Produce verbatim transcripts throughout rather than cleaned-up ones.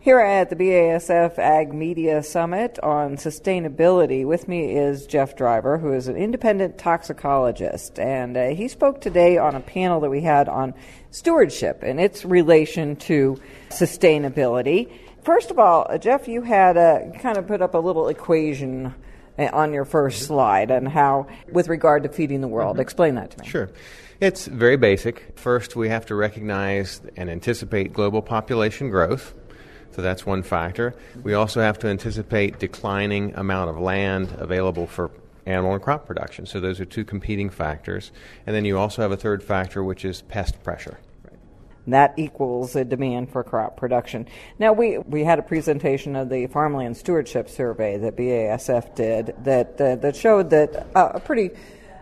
Here at the B A S F Ag Media Summit on sustainability, with me is Jeff Driver, who is an independent toxicologist, and uh, he spoke today on a panel that we had on stewardship and its relation to sustainability. First of all, uh, Jeff, you had uh, kind of put up a little equation on your first slide on how, with regard to feeding the world. Mm-hmm. Explain that to me. Sure. It's very basic. First, we have to recognize and anticipate global population growth. So that's one factor. We also have to anticipate declining amount of land available for animal and crop production. So those are two competing factors. And then you also have a third factor, which is pest pressure. That equals a demand for crop production. Now, we, we had a presentation of the Farmland Stewardship Survey that B A S F did that uh, that showed that uh, a pretty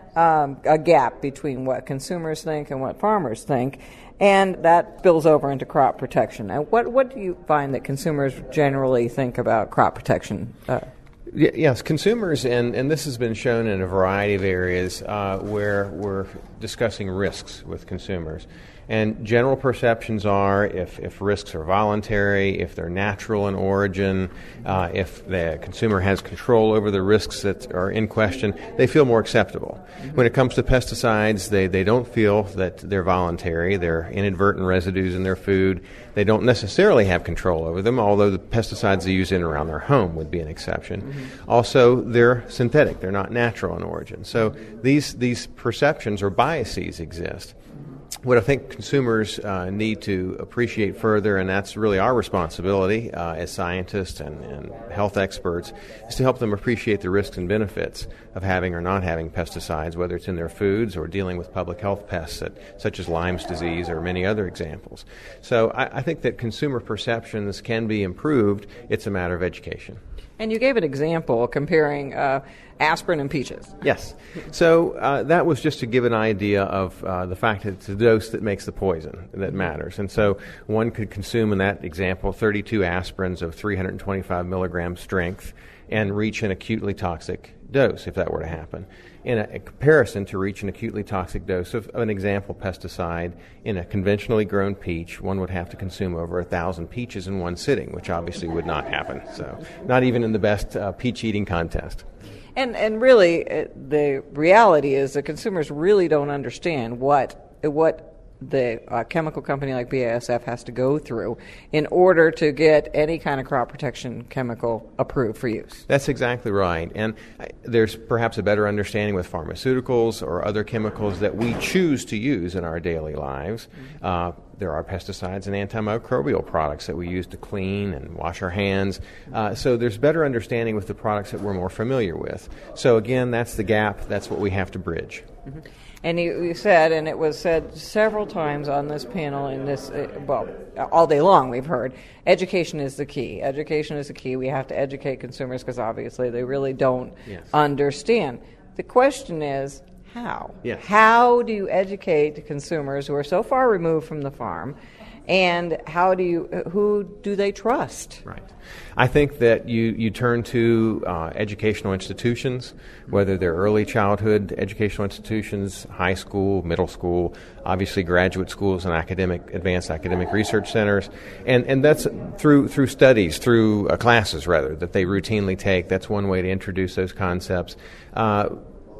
um, a gap between what consumers think and what farmers think, and that spills over into crop protection. And what what do you find that consumers generally think about crop protection? Uh, Yes, consumers, and, and this has been shown in a variety of areas uh, where we're discussing risks with consumers. And general perceptions are if, if risks are voluntary, if they're natural in origin, uh, if the consumer has control over the risks that are in question, they feel more acceptable. Mm-hmm. When it comes to pesticides, they, they don't feel that they're voluntary. They're inadvertent residues in their food. They don't necessarily have control over them, although the pesticides they use in and around their home would be an exception. Mm-hmm. Also, they're synthetic. They're not natural in origin. So these, these perceptions or biases exist. What I think consumers uh, need to appreciate further, and that's really our responsibility uh, as scientists and, and health experts, is to help them appreciate the risks and benefits of having or not having pesticides, whether it's in their foods or dealing with public health pests that, such as Lyme's disease or many other examples. So I, I think that consumer perceptions can be improved. It's a matter of education. And you gave an example comparing uh, aspirin and peaches. Yes. So uh, that was just to give an idea of uh, the fact that it's the dose that makes the poison that matters. And so one could consume, in that example, thirty-two aspirins of three hundred twenty-five milligram strength and reach an acutely toxic dose if that were to happen. In a, a comparison to reach an acutely toxic dose of, of an example pesticide in a conventionally grown peach, one would have to consume over a thousand peaches in one sitting, which obviously would not happen. So not even in the best uh, peach eating contest. And and really, it, the reality is that consumers really don't understand what what the uh, chemical company like B A S F has to go through in order to get any kind of crop protection chemical approved for use. That's exactly right. And uh, there's perhaps a better understanding with pharmaceuticals or other chemicals that we choose to use in our daily lives. Mm-hmm. Uh, There are pesticides and antimicrobial products that we use to clean and wash our hands. Uh, so there's better understanding with the products that we're more familiar with. So again, that's the gap. That's what we have to bridge. Mm-hmm. And you, you said, and it was said several times on this panel, in this, uh, well, all day long we've heard, education is the key. Education is the key. We have to educate consumers because obviously they really don't yes. understand. The question is, how? Yes. How do you educate consumers who are so far removed from the farm, and how do you, who do they trust? Right. I think that you, you turn to uh, educational institutions, whether they're early childhood educational institutions, high school, middle school, obviously graduate schools and academic, advanced academic research centers, and, and that's through through studies, through uh, classes rather, that they routinely take. That's one way to introduce those concepts. Uh,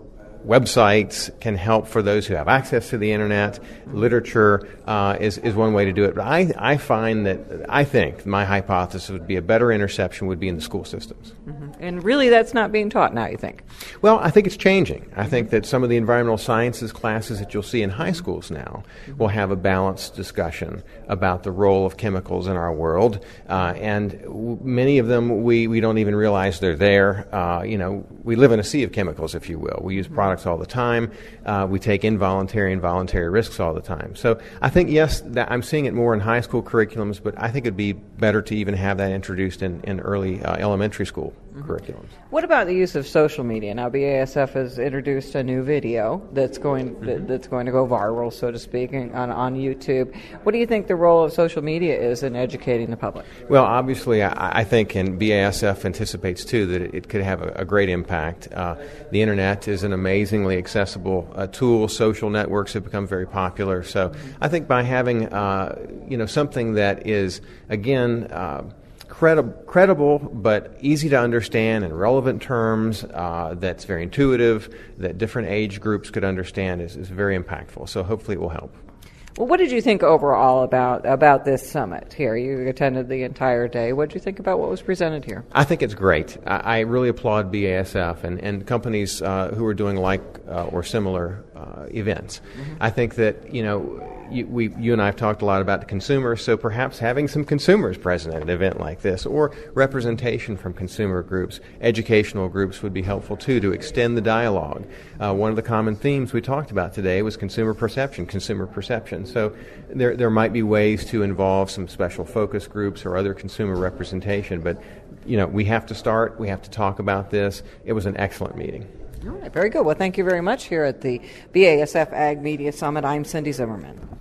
Websites can help for those who have access to the internet. Literature uh, is, is one way to do it. But I, I find that, I think, my hypothesis would be a better interception would be in the school systems. Mm-hmm. And really that's not being taught now, you think? Well, I think it's changing. I think that some of the environmental sciences classes that you'll see in high schools now mm-hmm. will have a balanced discussion about the role of chemicals in our world. Uh, and w- many of them, we, we don't even realize they're there. Uh, you know, we live in a sea of chemicals, if you will. We use products all the time. Uh, we take involuntary and voluntary risks all the time. So I think, yes, that I'm seeing it more in high school curriculums, but I think it'd be better to even have that introduced in, in early uh, elementary school mm-hmm. curriculums. What about the use of social media? Now, B A S F has introduced a new video that's going mm-hmm. that, that's going to go viral, so to speak, on, on YouTube. What do you think the role of social media is in educating the public? Well, obviously, I, I think, and B A S F anticipates, too, that it, it could have a, a great impact. Uh, the Internet is an amazingly accessible uh, tool. Social networks have become very popular. So mm-hmm. I think by having, uh, you know, something that is, again, uh, credi- credible but easy to understand and relevant terms uh, that's very intuitive, that different age groups could understand is, is very impactful. So hopefully it will help. Well, what did you think overall about about this summit here? You attended the entire day. What did you think about what was presented here? I think it's great. I, I really applaud B A S F and, and companies uh, who are doing like uh, or similar uh, events. Mm-hmm. I think that, you know, you, we, you and I have talked a lot about the consumer, so perhaps having some consumers present at an event like this, or representation from consumer groups, educational groups would be helpful too, to extend the dialogue. Uh, one of the common themes we talked about today was consumer perception, consumer perception. So there there might be ways to involve some special focus groups or other consumer representation, but you know, we have to start, we have to talk about this. It was an excellent meeting. All right, very good. Well, thank you very much here at the B A S F Ag Media Summit. I'm Cindy Zimmerman.